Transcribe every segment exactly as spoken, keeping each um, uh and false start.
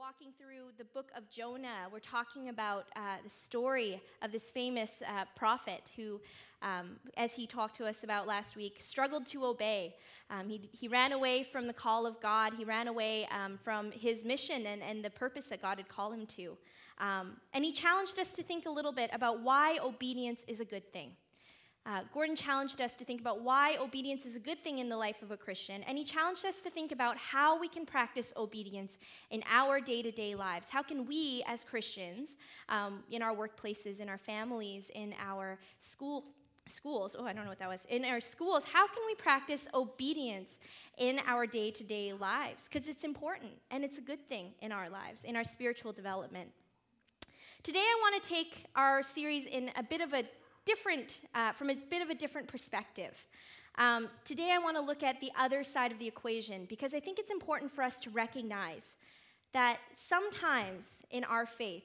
walking through the book of Jonah. We're talking about uh, the story of this famous uh, prophet who, um, as he talked to us about last week, struggled to obey. Um, he, he ran away from the call of God. He ran away um, from his mission and, and the purpose that God had called him to. Um, and he challenged us to think a little bit about why obedience is a good thing. Uh, Gordon challenged us to think about why obedience is a good thing in the life of a Christian, and he challenged us to think about how we can practice obedience in our day-to-day lives. How can we, as Christians, um, in our workplaces, in our families, in our school schools, oh, I don't know what that was, in our schools, how can we practice obedience in our day-to-day lives? Because it's important, and it's a good thing in our lives, in our spiritual development. Today, I want to take our series in a bit of a different, uh, from a bit of a different perspective. Um, today I want to look at the other side of the equation because I think it's important for us to recognize that sometimes in our faith,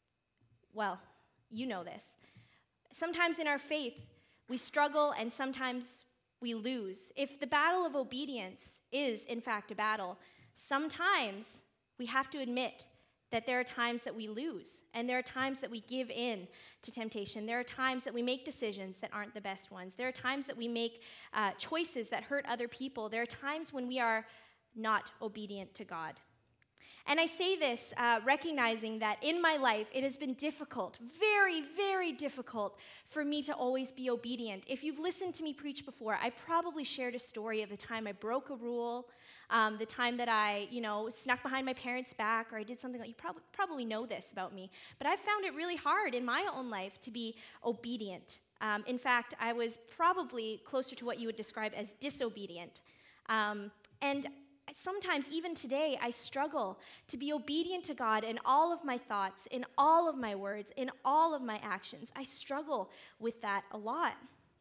well, you know this, sometimes in our faith we struggle and sometimes we lose. If the battle of obedience is in fact a battle, sometimes we have to admit that there are times that we lose, and there are times that we give in to temptation. There are times that we make decisions that aren't the best ones. There are times that we make uh, choices that hurt other people. There are times when we are not obedient to God. And I say this uh, recognizing that in my life, it has been difficult, very, very difficult for me to always be obedient. If you've listened to me preach before, I probably shared a story of the time I broke a rule, um, the time that I, you know, snuck behind my parents' back, or I did something like, you prob- probably know this about me. But I've found it really hard in my own life to be obedient. Um, in fact, I was probably closer to what you would describe as disobedient. Um, and Sometimes, even today, I struggle to be obedient to God in all of my thoughts, in all of my words, in all of my actions. I struggle with that a lot.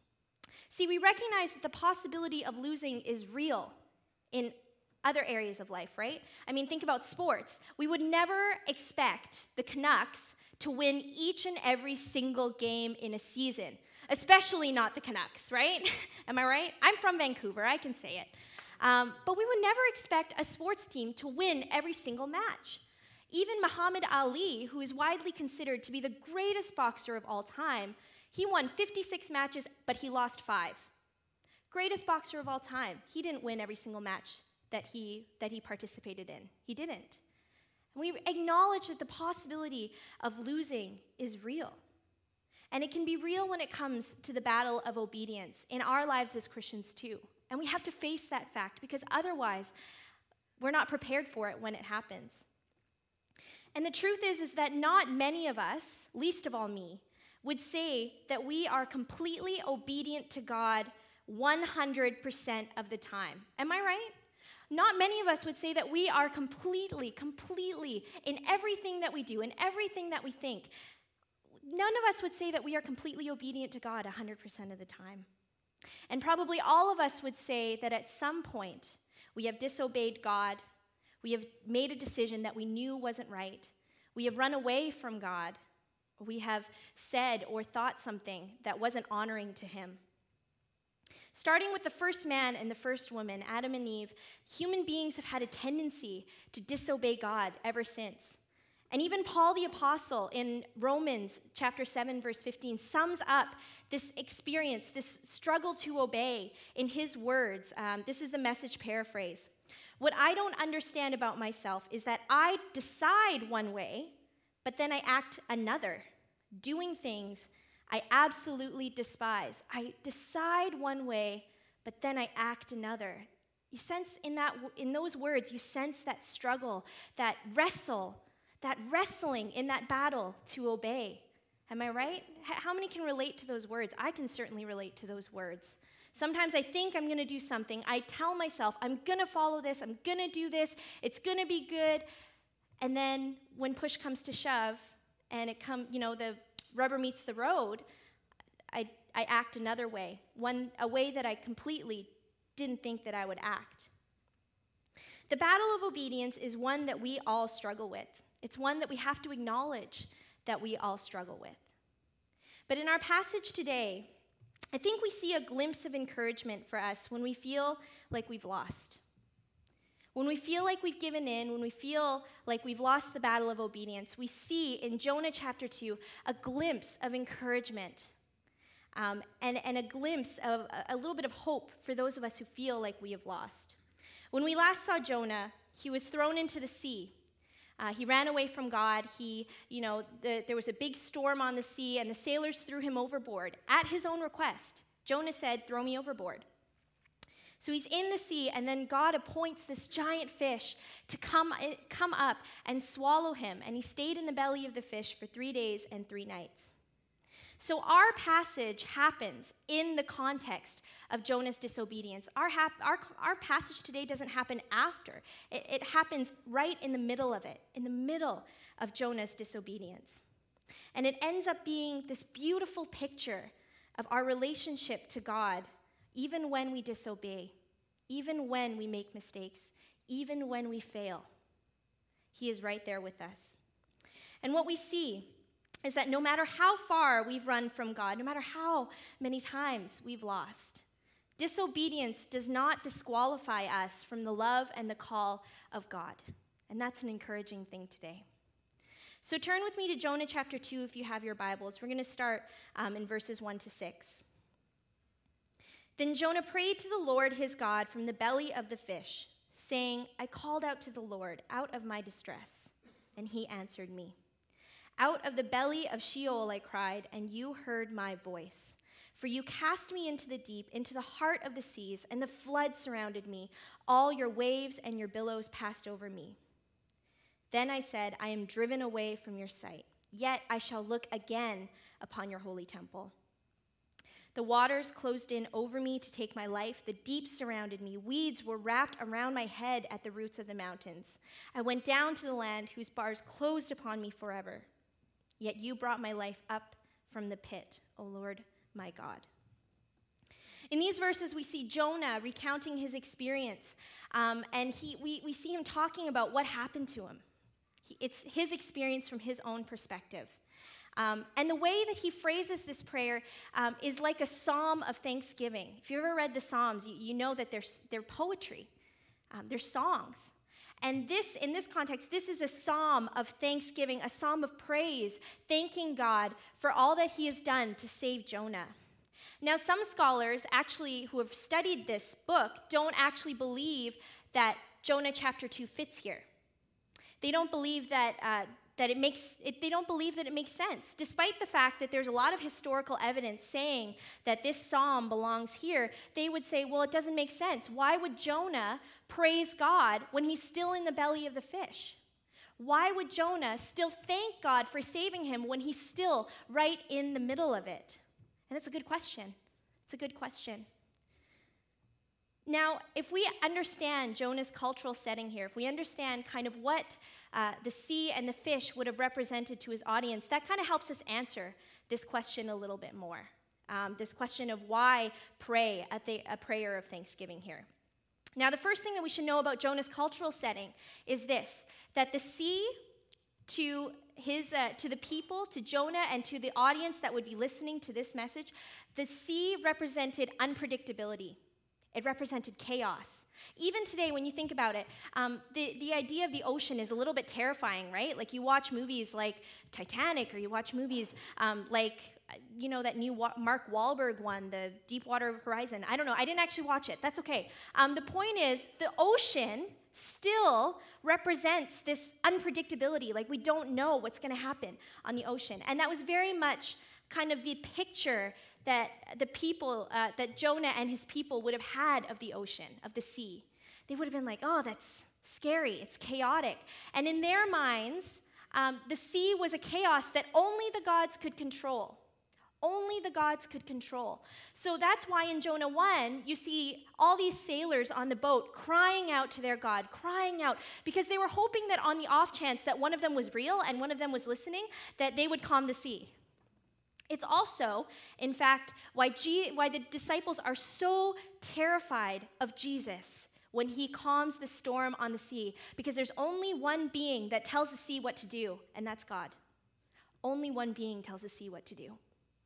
See, we recognize that the possibility of losing is real in other areas of life, right? I mean, think about sports. We would never expect the Canucks to win each and every single game in a season, especially not the Canucks, right? Am I right? I'm from Vancouver. I can say it. Um, but we would never expect a sports team to win every single match. Even Muhammad Ali, who is widely considered to be the greatest boxer of all time, he won fifty-six matches, but he lost five. Greatest boxer of all time. He didn't win every single match that he, that he participated in. He didn't. And we acknowledge that the possibility of losing is real. And it can be real when it comes to the battle of obedience in our lives as Christians too. And we have to face that fact because otherwise we're not prepared for it when it happens. And the truth is, is that not many of us, least of all me, would say that we are completely obedient to God one hundred percent of the time. Am I right? Not many of us would say that we are completely, completely in everything that we do, in everything that we think. None of us would say that we are completely obedient to God one hundred percent of the time. And probably all of us would say that at some point we have disobeyed God, we have made a decision that we knew wasn't right, we have run away from God, we have said or thought something that wasn't honoring to Him. Starting with the first man and the first woman, Adam and Eve, human beings have had a tendency to disobey God ever since. And even Paul the Apostle in Romans chapter seven, verse fifteen, sums up this experience, this struggle to obey in his words. Um, this is the Message paraphrase. What I don't understand about myself is that I decide one way, but then I act another, doing things I absolutely despise. I decide one way, but then I act another. You sense in that, in those words, you sense that struggle, that wrestle, that wrestling in that battle to obey. Am I right? H- how many can relate to those words? I can certainly relate to those words. Sometimes I think I'm going to do something. I tell myself, I'm going to follow this. I'm going to do this. It's going to be good. And then when push comes to shove and it come, you know, the rubber meets the road, I, I act another way, one a way that I completely didn't think that I would act. The battle of obedience is one that we all struggle with. It's one that we have to acknowledge that we all struggle with. But in our passage today, I think we see a glimpse of encouragement for us when we feel like we've lost. When we feel like we've given in, when we feel like we've lost the battle of obedience, we see in Jonah chapter two a glimpse of encouragement um, and, and a glimpse of a, a little bit of hope for those of us who feel like we have lost. When we last saw Jonah, he was thrown into the sea. Uh, he ran away from God. He, you know, the, there was a big storm on the sea, and the sailors threw him overboard at his own request. Jonah said, "Throw me overboard." So he's in the sea, and then God appoints this giant fish to come, come up and swallow him. And he stayed in the belly of the fish for three days and three nights. So our passage happens in the context of Jonah's disobedience. Our, hap- our, our passage today doesn't happen after. It, it happens right in the middle of it, in the middle of Jonah's disobedience. And it ends up being this beautiful picture of our relationship to God, even when we disobey, even when we make mistakes, even when we fail. He is right there with us. And what we see is that no matter how far we've run from God, no matter how many times we've lost, disobedience does not disqualify us from the love and the call of God. And that's an encouraging thing today. So turn with me to Jonah chapter two if you have your Bibles. We're going to start um, in verses one to six. Then Jonah prayed to the Lord his God from the belly of the fish, saying, "I called out to the Lord out of my distress, and he answered me. Out of the belly of Sheol I cried, and you heard my voice. For you cast me into the deep, into the heart of the seas, and the flood surrounded me. All your waves and your billows passed over me. Then I said, I am driven away from your sight, yet I shall look again upon your holy temple. The waters closed in over me to take my life. The deep surrounded me. Weeds were wrapped around my head at the roots of the mountains. I went down to the land whose bars closed upon me forever. Yet you brought my life up from the pit, O Lord, my God." In these verses, we see Jonah recounting his experience, um, and he, we, we see him talking about what happened to him. He, it's his experience from his own perspective. Um, and the way that he phrases this prayer um, is like a psalm of thanksgiving. If you've ever read the Psalms, you, you know that they're, they're poetry. Um, they're songs. And this, in this context, this is a psalm of thanksgiving, a psalm of praise, thanking God for all that he has done to save Jonah. Now, some scholars actually who have studied this book don't actually believe that Jonah chapter two fits here. They don't believe that uh, that it makes it, they don't believe that it makes sense, despite the fact that there's a lot of historical evidence saying that this psalm belongs here. They would say, well, it doesn't make sense. Why would Jonah praise God when he's still in the belly of the fish? Why would Jonah still thank God for saving him when he's still right in the middle of it? And that's a good question. It's a good question. Now, if we understand Jonah's cultural setting here, if we understand kind of what uh, the sea and the fish would have represented to his audience, that kind of helps us answer this question a little bit more. Um, this question of why pray a, th- a prayer of thanksgiving here. Now, the first thing that we should know about Jonah's cultural setting is this, that the sea to his uh, to the people, to Jonah, and to the audience that would be listening to this message, the sea represented unpredictability. It represented chaos. Even today, when you think about it, um, the, the idea of the ocean is a little bit terrifying, right? Like you watch movies like Titanic, or you watch movies um, like, you know, that new Wa- Mark Wahlberg one, the Deepwater Horizon. I don't know. I didn't actually watch it. That's okay. Um, the point is, the ocean still represents this unpredictability. Like we don't know what's going to happen on the ocean. And that was very much kind of the picture that the people, uh, that Jonah and his people would have had of the ocean, of the sea. They would have been like, oh, that's scary, it's chaotic. And in their minds, um, the sea was a chaos that only the gods could control. Only the gods could control. So that's why in Jonah one, you see all these sailors on the boat crying out to their God, crying out, because they were hoping that on the off chance that one of them was real and one of them was listening, that they would calm the sea. It's also, in fact, why, G- why the disciples are so terrified of Jesus when he calms the storm on the sea, because there's only one being that tells the sea what to do, and that's God. Only one being tells the sea what to do.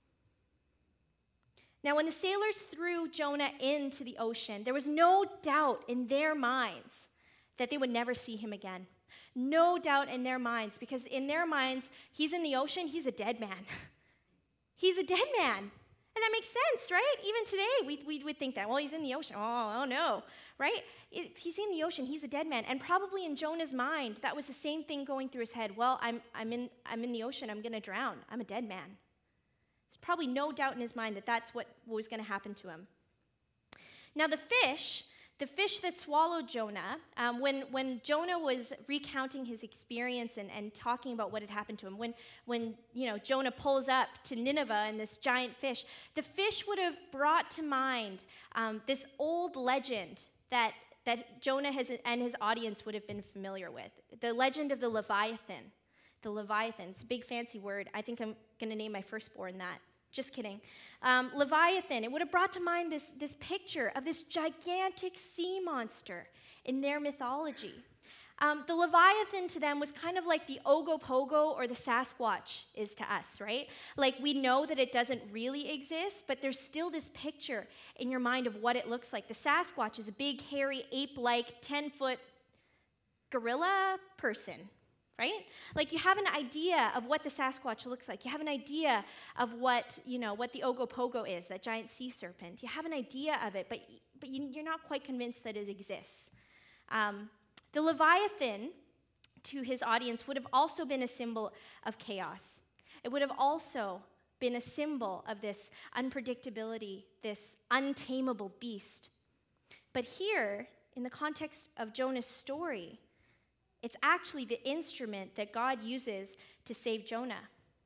Now, when the sailors threw Jonah into the ocean, there was no doubt in their minds that they would never see him again. No doubt in their minds, because in their minds, he's in the ocean, he's a dead man. He's a dead man. And that makes sense, right? Even today, we, we would think that, well, he's in the ocean. Oh, oh no, right? If he's in the ocean, he's a dead man. And probably in Jonah's mind, that was the same thing going through his head. Well, I'm, I'm, in, I'm in the ocean. I'm going to drown. I'm a dead man. There's probably no doubt in his mind that that's what was going to happen to him. Now, the fish, the fish that swallowed Jonah, um, when, when Jonah was recounting his experience and, and talking about what had happened to him, when, when you know, Jonah pulls up to Nineveh and this giant fish, the fish would have brought to mind um, this old legend that, that Jonah has, and his audience would have been familiar with, the legend of the Leviathan. The Leviathan, it's a big fancy word. I think I'm going to name my firstborn that. Just kidding. Um, Leviathan, it would have brought to mind this, this picture of this gigantic sea monster in their mythology. Um, the Leviathan to them was kind of like the Ogopogo or the Sasquatch is to us, right? Like, we know that it doesn't really exist, but there's still this picture in your mind of what it looks like. The Sasquatch is a big, hairy, ape-like, ten-foot gorilla person, right? Like, you have an idea of what the Sasquatch looks like. You have an idea of what, you know, what the Ogopogo is, that giant sea serpent. You have an idea of it, but, but you, you're not quite convinced that it exists. Um, the Leviathan, to his audience, would have also been a symbol of chaos. It would have also been a symbol of this unpredictability, this untamable beast. But here, in the context of Jonah's story, it's actually the instrument that God uses to save Jonah.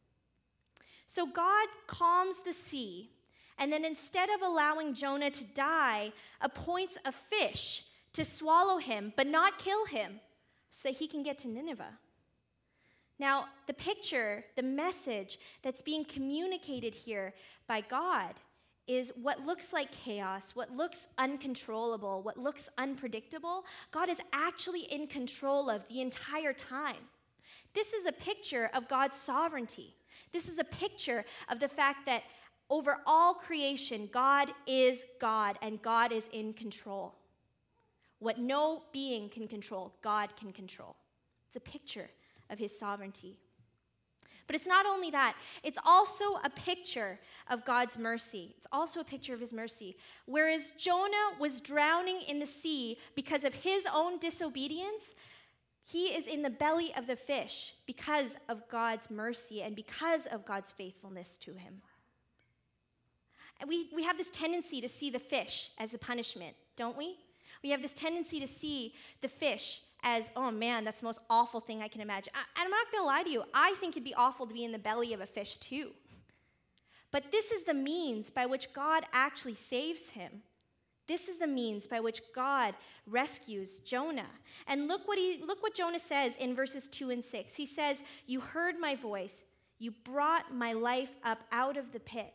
So God calms the sea, and then instead of allowing Jonah to die, appoints a fish to swallow him, but not kill him, so that he can get to Nineveh. Now, the picture, the message that's being communicated here by God is what looks like chaos, what looks uncontrollable, what looks unpredictable, God is actually in control of the entire time. This is a picture of God's sovereignty. This is a picture of the fact that over all creation, God is God, and God is in control. What no being can control, God can control. It's a picture of his sovereignty. But it's not only that, it's also a picture of God's mercy. It's also a picture of his mercy. Whereas Jonah was drowning in the sea because of his own disobedience, he is in the belly of the fish because of God's mercy and because of God's faithfulness to him. And we, we have this tendency to see the fish as a punishment, don't we? We have this tendency to see the fish as, oh man, that's the most awful thing I can imagine. I, and I'm not going to lie to you, I think it'd be awful to be in the belly of a fish too. But this is the means by which God actually saves him. This is the means by which God rescues Jonah. And look what he look what Jonah says in verses two and six. He says, "You heard my voice. You brought my life up out of the pit."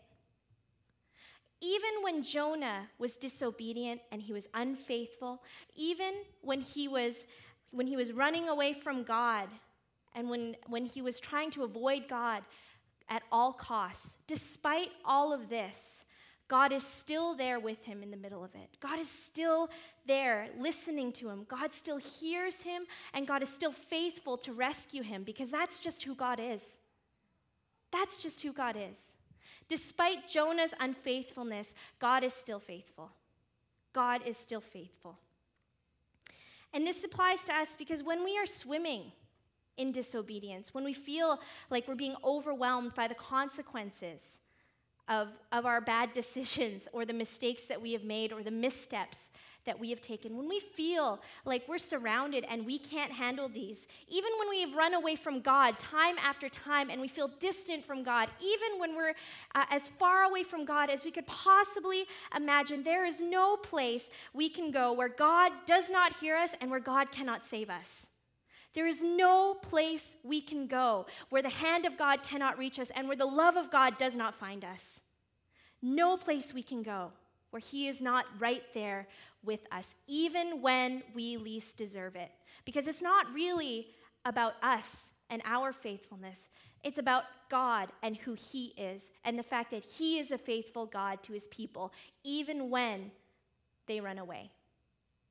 Even when Jonah was disobedient and he was unfaithful, even when he was when he was running away from God and when, when he was trying to avoid God at all costs, despite all of this, God is still there with him in the middle of it. God is still there listening to him. God still hears him, and God is still faithful to rescue him, because that's just who God is. That's just who God is. Despite Jonah's unfaithfulness, God is still faithful. God is still faithful. And this applies to us because when we are swimming in disobedience, when we feel like we're being overwhelmed by the consequences of, of our bad decisions or the mistakes that we have made or the missteps that we have taken, when we feel like we're surrounded and we can't handle these, even when we have run away from God time after time and we feel distant from God, even when we're uh, as far away from God as we could possibly imagine, there is no place we can go where God does not hear us and where God cannot save us. There is no place we can go where the hand of God cannot reach us and where the love of God does not find us. No place we can go where he is not right there with us, even when we least deserve it. Because it's not really about us and our faithfulness. It's about God and who he is, and the fact that he is a faithful God to his people, even when they run away.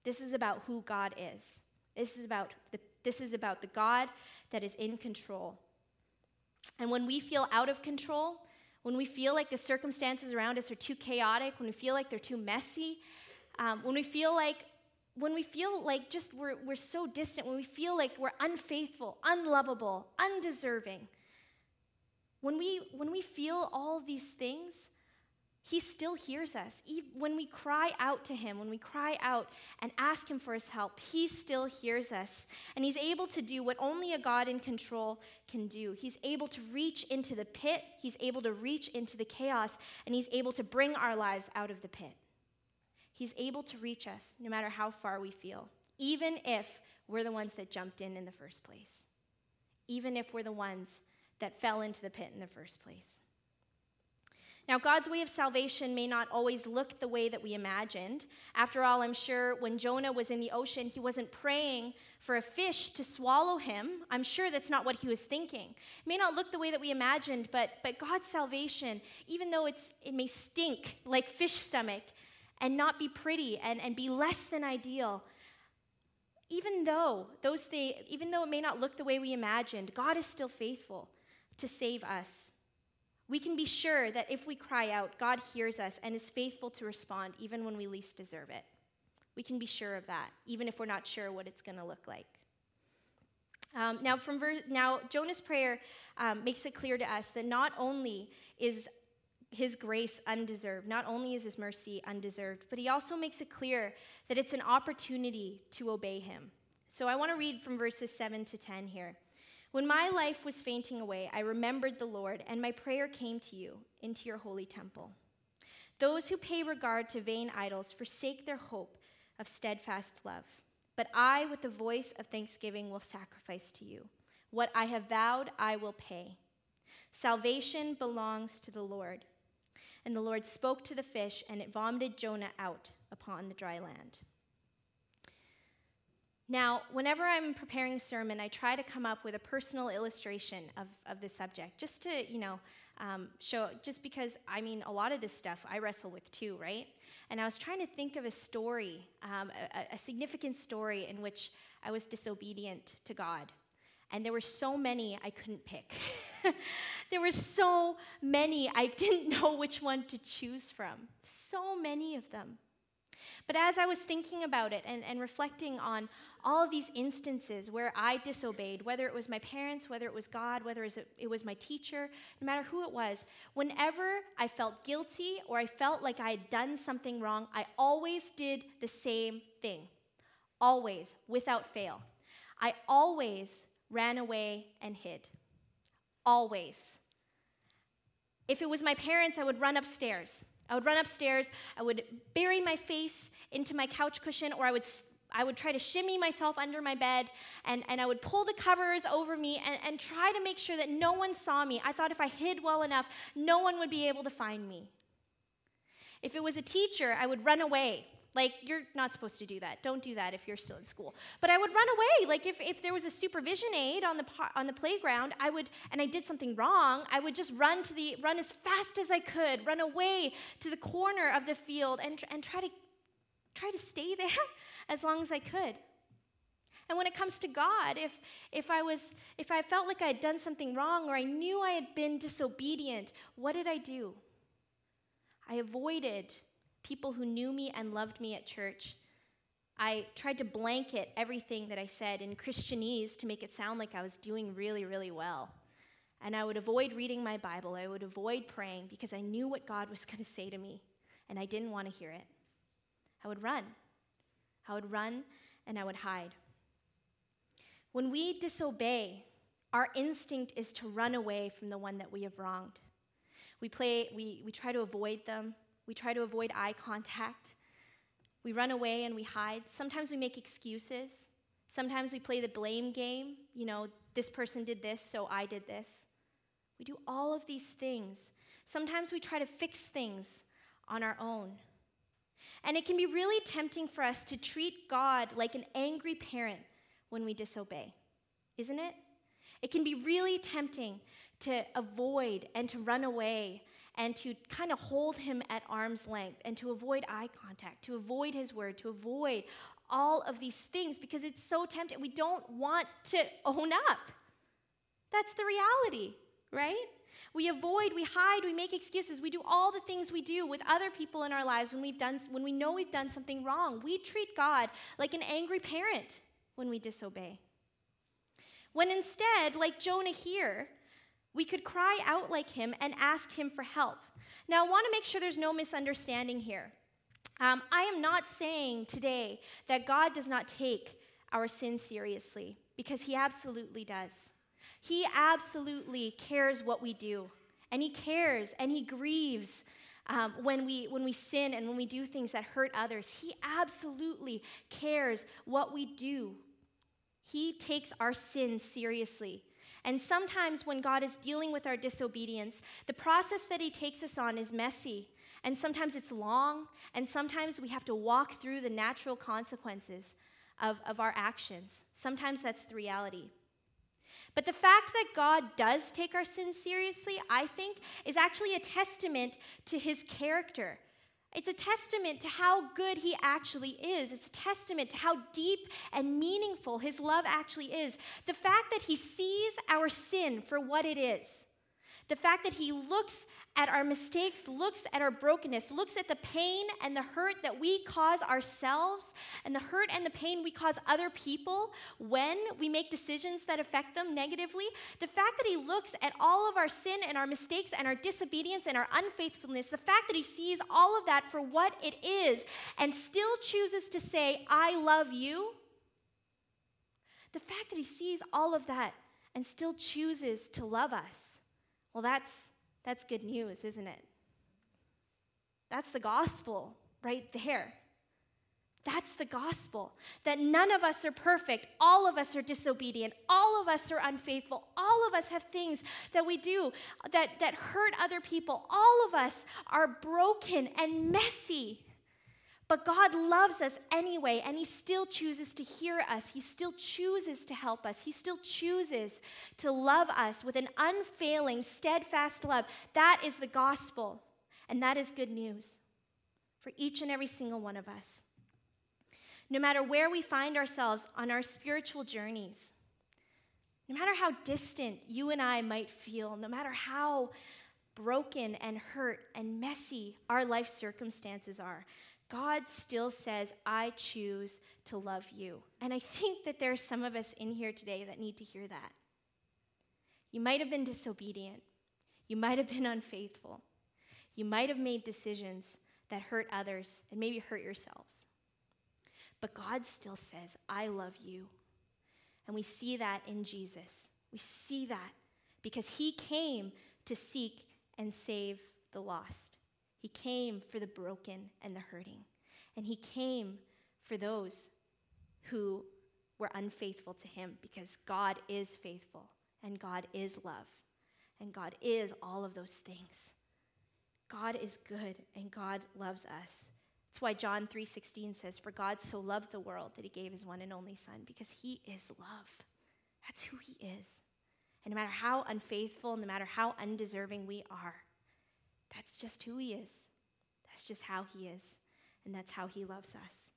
This is about who God is. This is about the, this is about the God that is in control. And when we feel out of control, when we feel like the circumstances around us are too chaotic, when we feel like they're too messy, um, when we feel like when we feel like just we're, we're so distant, when we feel like we're unfaithful, unlovable, undeserving, when we, when we feel all these things, he still hears us. When we cry out to him, when we cry out and ask him for his help, he still hears us. And he's able to do what only a God in control can do. He's able to reach into the pit, he's able to reach into the chaos, and he's able to bring our lives out of the pit. He's able to reach us no matter how far we feel, even if we're the ones that jumped in in the first place, even if we're the ones that fell into the pit in the first place. Now, God's way of salvation may not always look the way that we imagined. After all, I'm sure when Jonah was in the ocean, he wasn't praying for a fish to swallow him. I'm sure that's not what he was thinking. It may not look the way that we imagined, but, but God's salvation, even though it's, it may stink like fish stomach, and not be pretty and, and be less than ideal. Even though those things, even though it may not look the way we imagined, God is still faithful to save us. We can be sure that if we cry out, God hears us and is faithful to respond even when we least deserve it. We can be sure of that, even if we're not sure what it's going to look like. Um, now, from ver- now, Jonah's prayer um, makes it clear to us that not only is his grace undeserved, not only is his mercy undeserved, but he also makes it clear that it's an opportunity to obey him. So I want to read from verses seven to ten here. When my life was fainting away, I remembered the Lord, and my prayer came to you into your holy temple. Those who pay regard to vain idols forsake their hope of steadfast love. But I, with the voice of thanksgiving, will sacrifice to you. What I have vowed, I will pay. Salvation belongs to the Lord. And the Lord spoke to the fish, and it vomited Jonah out upon the dry land. Now, whenever I'm preparing a sermon, I try to come up with a personal illustration of, of the subject, just to, you know, um, show, just because, I mean, a lot of this stuff I wrestle with too, right? And I was trying to think of a story, um, a, a significant story in which I was disobedient to God. And there were so many I couldn't pick. There were so many I didn't know which one to choose from. So many of them. But as I was thinking about it and, and reflecting on all of these instances where I disobeyed, whether it was my parents, whether it was God, whether it was my teacher, no matter who it was, whenever I felt guilty or I felt like I had done something wrong, I always did the same thing. Always, without fail. I always ran away and hid. Always. If it was my parents, I would run upstairs. I would run upstairs, I would bury my face into my couch cushion, or I would I would try to shimmy myself under my bed, and, and I would pull the covers over me and, and try to make sure that no one saw me. I thought if I hid well enough, no one would be able to find me. If it was a teacher, I would run away. Like, you're not supposed to do that. Don't do that if you're still in school. But I would run away. Like, if, if there was a supervision aide on the on the playground, I would, and I did something wrong, I would just run to the run as fast as I could, run away to the corner of the field, and and try to try to stay there as long as I could. And when it comes to God, if if I was if I felt like I had done something wrong or I knew I had been disobedient, what did I do? I avoided people who knew me and loved me at church. I tried to blanket everything that I said in Christianese to make it sound like I was doing really, really well. And I would avoid reading my Bible. I would avoid praying because I knew what God was going to say to me, and I didn't want to hear it. I would run. I would run, and I would hide. When we disobey, our instinct is to run away from the one that we have wronged. We play. We, we try to avoid them. We try to avoid eye contact. We run away and we hide. Sometimes we make excuses. Sometimes we play the blame game. You know, this person did this, so I did this. We do all of these things. Sometimes we try to fix things on our own. And it can be really tempting for us to treat God like an angry parent when we disobey, isn't it? It can be really tempting to avoid and to run away and to kind of hold him at arm's length and to avoid eye contact, to avoid his word, to avoid all of these things because it's so tempting. We don't want to own up. That's the reality, right? We avoid, we hide, we make excuses. We do all the things we do with other people in our lives when we've done, when we know we've done something wrong. We treat God like an angry parent when we disobey. When instead, like Jonah here, we could cry out like him and ask him for help. Now, I want to make sure there's no misunderstanding here. Um, I am not saying today that God does not take our sin seriously, because he absolutely does. He absolutely cares what we do, and he cares and he grieves um, when we when we sin and when we do things that hurt others. He absolutely cares what we do. He takes our sin seriously. And sometimes when God is dealing with our disobedience, the process that he takes us on is messy. And sometimes it's long, and sometimes we have to walk through the natural consequences of, of our actions. Sometimes that's the reality. But the fact that God does take our sins seriously, I think, is actually a testament to his character. It's a testament to how good he actually is. It's a testament to how deep and meaningful his love actually is. The fact that he sees our sin for what it is. The fact that he looks at our mistakes, looks at our brokenness, looks at the pain and the hurt that we cause ourselves and the hurt and the pain we cause other people when we make decisions that affect them negatively. The fact that he looks at all of our sin and our mistakes and our disobedience and our unfaithfulness, the fact that he sees all of that for what it is and still chooses to say, I love you. The fact that he sees all of that and still chooses to love us. Well, that's that's good news, isn't it? That's the gospel right there. That's the gospel. That none of us are perfect. All of us are disobedient. All of us are unfaithful. All of us have things that we do that, that hurt other people. All of us are broken and messy. But God loves us anyway, and he still chooses to hear us. He still chooses to help us. He still chooses to love us with an unfailing, steadfast love. That is the gospel, and that is good news for each and every single one of us. No matter where we find ourselves on our spiritual journeys, no matter how distant you and I might feel, no matter how broken and hurt and messy our life circumstances are, God still says, I choose to love you. And I think that there are some of us in here today that need to hear that. You might have been disobedient. You might have been unfaithful. You might have made decisions that hurt others and maybe hurt yourselves. But God still says, I love you. And we see that in Jesus. We see that because he came to seek and save the lost. He came for the broken and the hurting. And he came for those who were unfaithful to him, because God is faithful and God is love and God is all of those things. God is good and God loves us. That's why John three sixteen says, for God so loved the world that he gave his one and only son, because he is love. That's who he is. And no matter how unfaithful, no matter how undeserving we are, that's just who he is. That's just how he is. And that's how he loves us.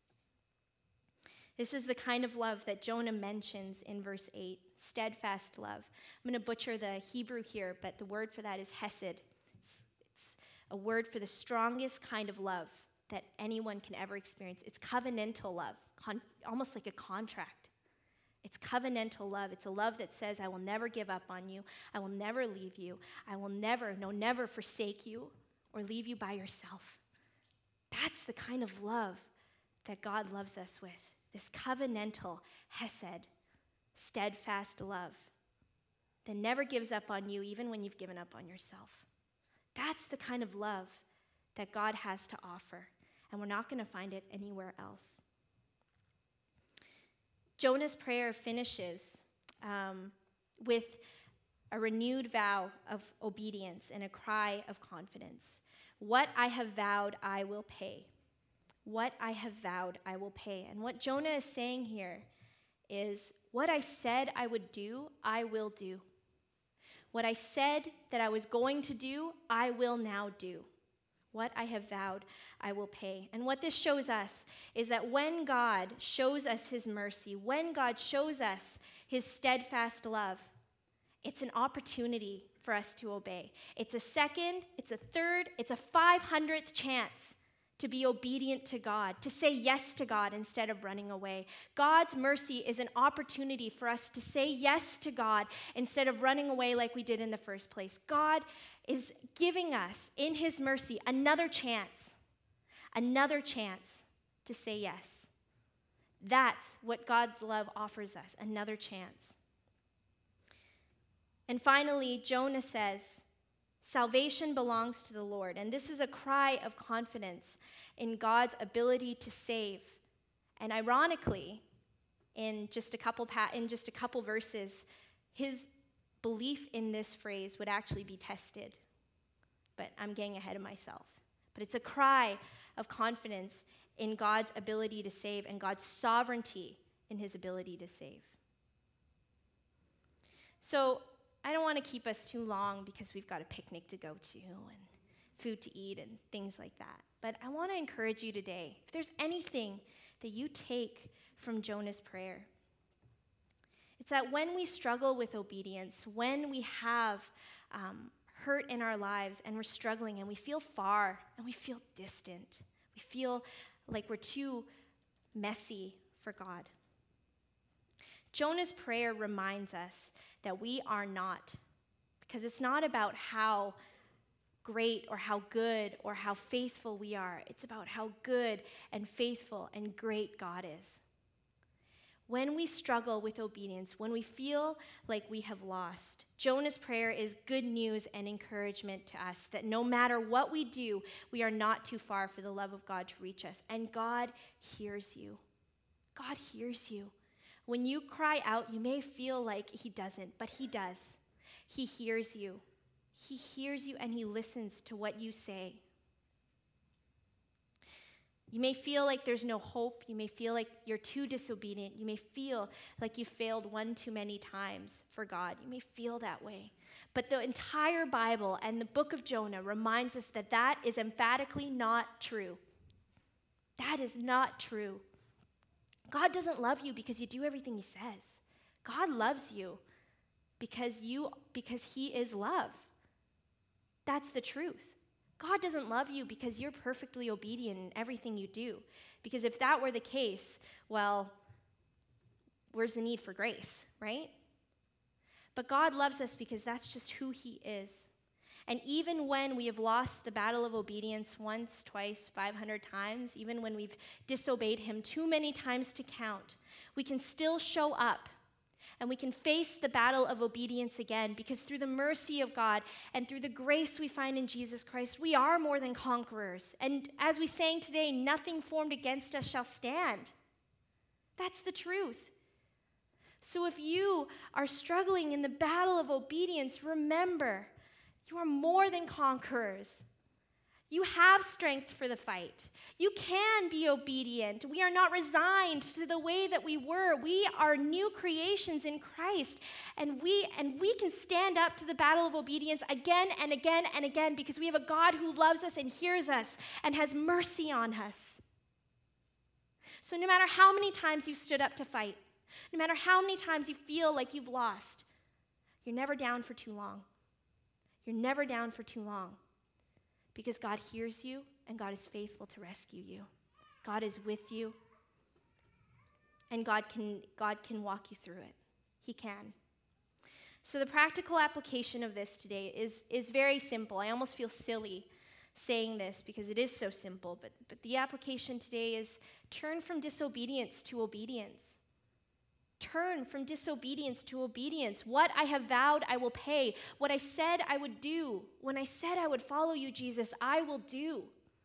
This is the kind of love that Jonah mentions in verse eight, steadfast love. I'm going to butcher the Hebrew here, but the word for that is hesed. It's, it's a word for the strongest kind of love that anyone can ever experience. It's covenantal love, con- almost like a contract. It's covenantal love. It's a love that says, I will never give up on you. I will never leave you. I will never, no, never forsake you or leave you by yourself. That's the kind of love that God loves us with. This covenantal, hesed, steadfast love that never gives up on you even when you've given up on yourself. That's the kind of love that God has to offer, and we're not going to find it anywhere else. Jonah's prayer finishes um, with a renewed vow of obedience and a cry of confidence. What I have vowed, I will pay. What I have vowed, I will pay. And what Jonah is saying here is, what I said I would do, I will do. What I said that I was going to do, I will now do. What I have vowed, I will pay. And what this shows us is that when God shows us his mercy, when God shows us his steadfast love, it's an opportunity for us to obey. It's a second, it's a third, it's a five hundredth chance to be obedient to God, to say yes to God instead of running away. God's mercy is an opportunity for us to say yes to God instead of running away like we did in the first place. God is giving us, in his mercy, another chance, another chance to say yes. That's what God's love offers us, another chance. And finally, Jonah says, salvation belongs to the Lord. And this is a cry of confidence in God's ability to save. And ironically, in just a couple pa- in just a couple verses, his belief in this phrase would actually be tested. But I'm getting ahead of myself. But it's a cry of confidence in God's ability to save and God's sovereignty in his ability to save. So I don't want to keep us too long because we've got a picnic to go to and food to eat and things like that. But I want to encourage you today, if there's anything that you take from Jonah's prayer, it's that when we struggle with obedience, when we have um, hurt in our lives and we're struggling and we feel far and we feel distant, we feel like we're too messy for God. Jonah's prayer reminds us that we are not, because it's not about how great or how good or how faithful we are. It's about how good and faithful and great God is. When we struggle with obedience, when we feel like we have lost, Jonah's prayer is good news and encouragement to us that no matter what we do, we are not too far for the love of God to reach us. And God hears you. God hears you. When you cry out, you may feel like he doesn't, but he does. He hears you. He hears you and he listens to what you say. You may feel like there's no hope. You may feel like you're too disobedient. You may feel like you failed one too many times for God. You may feel that way. But the entire Bible and the book of Jonah reminds us that that is emphatically not true. That is not true. God doesn't love you because you do everything he says. God loves you because you because he is love. That's the truth. God doesn't love you because you're perfectly obedient in everything you do. Because if that were the case, well, where's the need for grace, right? But God loves us because that's just who he is. And even when we have lost the battle of obedience once, twice, five hundred times, even when we've disobeyed him too many times to count, we can still show up and we can face the battle of obedience again because through the mercy of God and through the grace we find in Jesus Christ, we are more than conquerors. And as we sang today, nothing formed against us shall stand. That's the truth. So if you are struggling in the battle of obedience, remember, you are more than conquerors. You have strength for the fight. You can be obedient. We are not resigned to the way that we were. We are new creations in Christ, and we and we can stand up to the battle of obedience again and again and again because we have a God who loves us and hears us and has mercy on us. So no matter how many times you've stood up to fight, no matter how many times you feel like you've lost, you're never down for too long. You're never down for too long because God hears you and God is faithful to rescue you. God is with you and God can, God can walk you through it. He can. So the practical application of this today is, is very simple. I almost feel silly saying this because it is so simple, but, but the application today is turn from disobedience to obedience. Turn from disobedience to obedience. What I have vowed, I will pay. What I said I would do. When I said I would follow you, Jesus, I will do.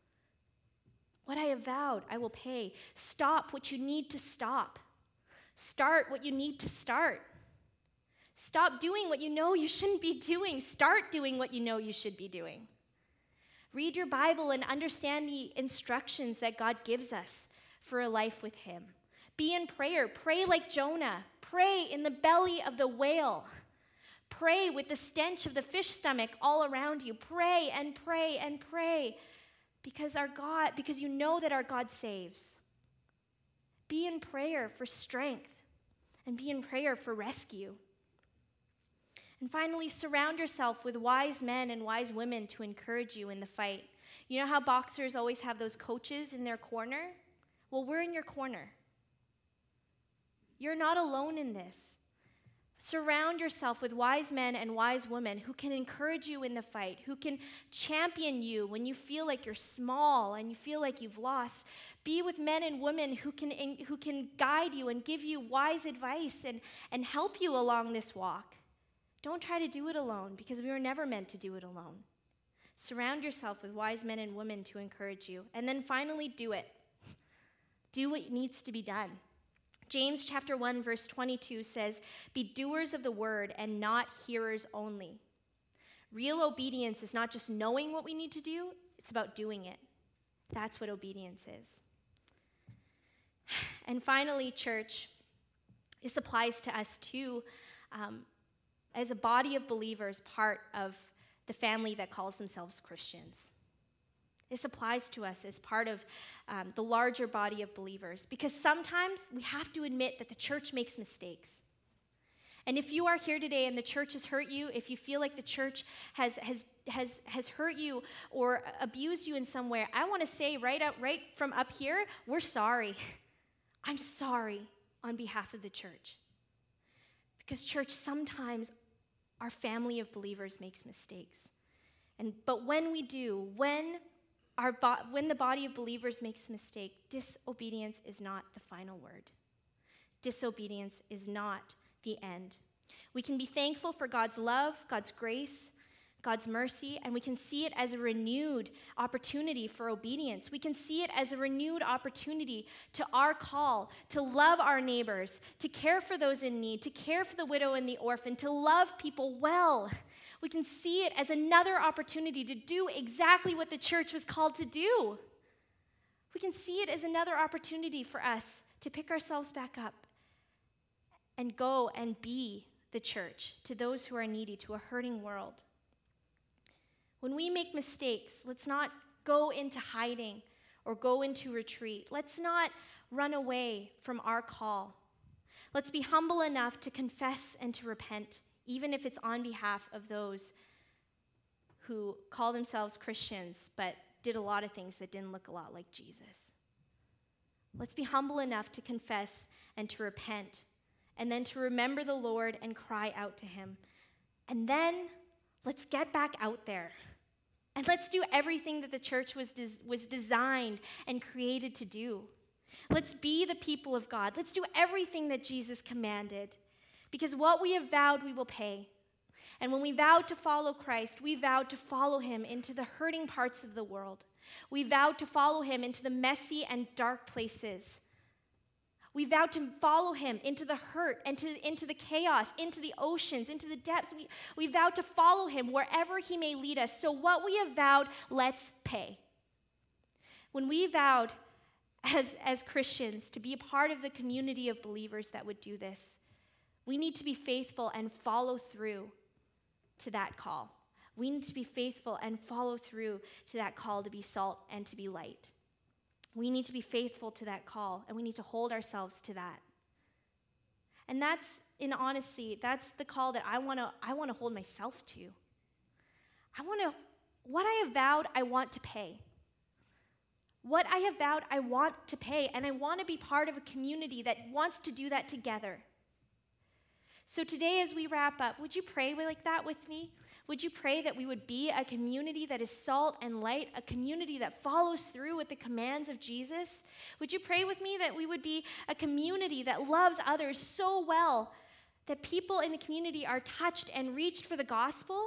What I have vowed, I will pay. Stop what you need to stop. Start what you need to start. Stop doing what you know you shouldn't be doing. Start doing what you know you should be doing. Read your Bible and understand the instructions that God gives us for a life with him. Be in prayer. Pray like Jonah. Pray in the belly of the whale. Pray with the stench of the fish stomach all around you. Pray and pray and pray. because our God, because you know that our God saves. Be in prayer for strength and be in prayer for rescue. And finally, surround yourself with wise men and wise women to encourage you in the fight. You know how boxers always have those coaches in their corner? Well, we're in your corner. You're not alone in this. Surround yourself with wise men and wise women who can encourage you in the fight, who can champion you when you feel like you're small and you feel like you've lost. Be with men and women who can, who can guide you and give you wise advice and, and help you along this walk. Don't try to do it alone, because we were never meant to do it alone. Surround yourself with wise men and women to encourage you. And then finally, do it. Do what needs to be done. James chapter one, verse twenty-two says, "Be doers of the word and not hearers only." Real obedience is not just knowing what we need to do, it's about doing it. That's what obedience is. And finally, church, this applies to us too, um, as a body of believers, part of the family that calls themselves Christians. This applies to us as part of um, the larger body of believers, because sometimes we have to admit that the church makes mistakes. And if you are here today and the church has hurt you, if you feel like the church has has has has hurt you or abused you in some way, I want to say right up right from up here, we're sorry. I'm sorry on behalf of the church. Because church, sometimes our family of believers makes mistakes. And but when we do, when our bo- when the body of believers makes a mistake, disobedience is not the final word. Disobedience is not the end. We can be thankful for God's love, God's grace, God's mercy, and we can see it as a renewed opportunity for obedience. We can see it as a renewed opportunity to our call to love our neighbors, to care for those in need, to care for the widow and the orphan, to love people well. We can see it as another opportunity to do exactly what the church was called to do. We can see it as another opportunity for us to pick ourselves back up and go and be the church to those who are needy, to a hurting world. When we make mistakes, let's not go into hiding or go into retreat. Let's not run away from our call. Let's be humble enough to confess and to repent, even if it's on behalf of those who call themselves Christians but did a lot of things that didn't look a lot like Jesus. Let's be humble enough to confess and to repent, and then to remember the Lord and cry out to him. And then let's get back out there. And let's do everything that the church was, des- was designed and created to do. Let's be the people of God. Let's do everything that Jesus commanded. Because what we have vowed, we will pay. And when we vowed to follow Christ, we vowed to follow him into the hurting parts of the world. We vowed to follow him into the messy and dark places. We vowed to follow him into the hurt, into, into the chaos, into the oceans, into the depths. We, we vowed to follow him wherever he may lead us. So what we have vowed, let's pay. When we vowed as, as Christians to be a part of the community of believers that would do this, we need to be faithful and follow through to that call. We need to be faithful and follow through to that call to be salt and to be light. We need to be faithful to that call, and we need to hold ourselves to that. And that's, in honesty, that's the call that I want to I want to hold myself to. I want to, what I have vowed, I want to pay. What I have vowed, I want to pay, and I want to be part of a community that wants to do that together. So today, as we wrap up, would you pray like that with me? Would you pray that we would be a community that is salt and light, a community that follows through with the commands of Jesus? Would you pray with me that we would be a community that loves others so well that people in the community are touched and reached for the gospel?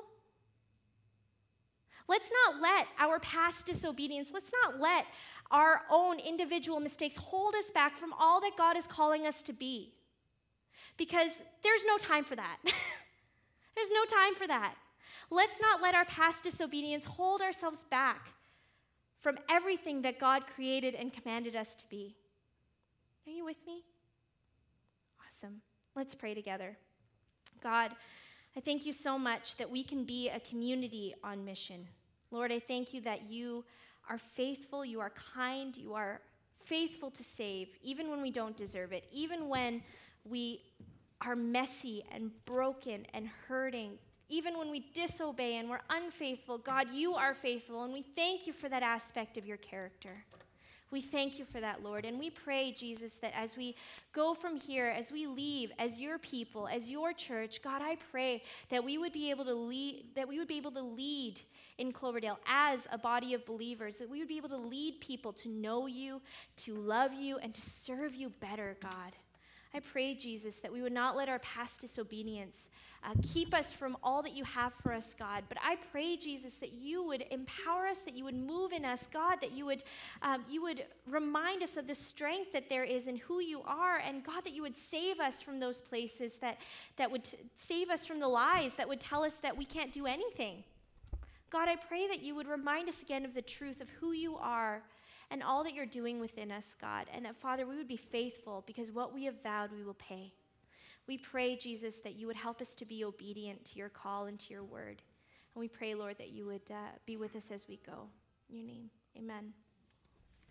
Let's not let our past disobedience, let's not let our own individual mistakes hold us back from all that God is calling us to be. Because there's no time for that. There's no time for that. Let's not let our past disobedience hold ourselves back from everything that God created and commanded us to be. Are you with me? Awesome. Let's pray together. God, I thank you so much that we can be a community on mission. Lord, I thank you that you are faithful, you are kind, you are faithful to save, even when we don't deserve it, even when we are messy and broken and hurting, even when we disobey and we're unfaithful. God, you are faithful, and we thank you for that aspect of your character. We thank you for that, Lord, and we pray, Jesus, that as we go from here, as we leave, as your people, as your church, God, I pray that we would be able to lead, that we would be able to lead in Cloverdale as a body of believers, that we would be able to lead people to know you, to love you, and to serve you better, God. I pray, Jesus, that we would not let our past disobedience uh, keep us from all that you have for us, God. But I pray, Jesus, that you would empower us, that you would move in us, God, that you would, um, you would remind us of the strength that there is in who you are, and God, that you would save us from those places, that, that would t- save us from the lies that would tell us that we can't do anything. God, I pray that you would remind us again of the truth of who you are and all that you're doing within us, God, and that, Father, we would be faithful, because what we have vowed we will pay. We pray, Jesus, that you would help us to be obedient to your call and to your word. And we pray, Lord, that you would uh, be with us as we go. In your name, amen.